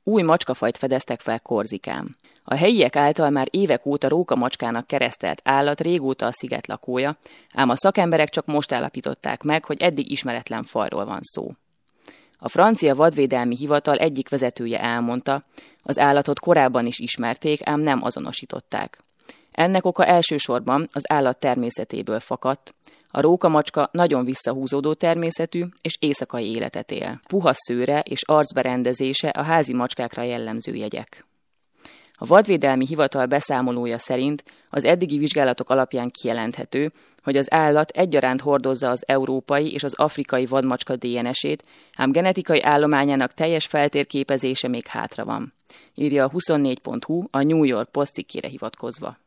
Új macskafajt fedeztek fel Korzikán. A helyiek által már évek óta rókamacskának keresztelt állat régóta a sziget lakója, ám a szakemberek csak most állapították meg, hogy eddig ismeretlen fajról van szó. A francia vadvédelmi hivatal egyik vezetője elmondta, az állatot korábban is ismerték, ám nem azonosították. Ennek oka elsősorban az állat természetéből fakadt. A rókamacska nagyon visszahúzódó természetű és éjszakai életet él. Puha szőre és arcberendezése a házi macskákra jellemző jegyek. A vadvédelmi hivatal beszámolója szerint az eddigi vizsgálatok alapján kijelenthető, hogy az állat egyaránt hordozza az európai és az afrikai vadmacska DNS-ét, ám genetikai állományának teljes feltérképezése még hátra van, írja a 24.hu a New York Post cikkére hivatkozva.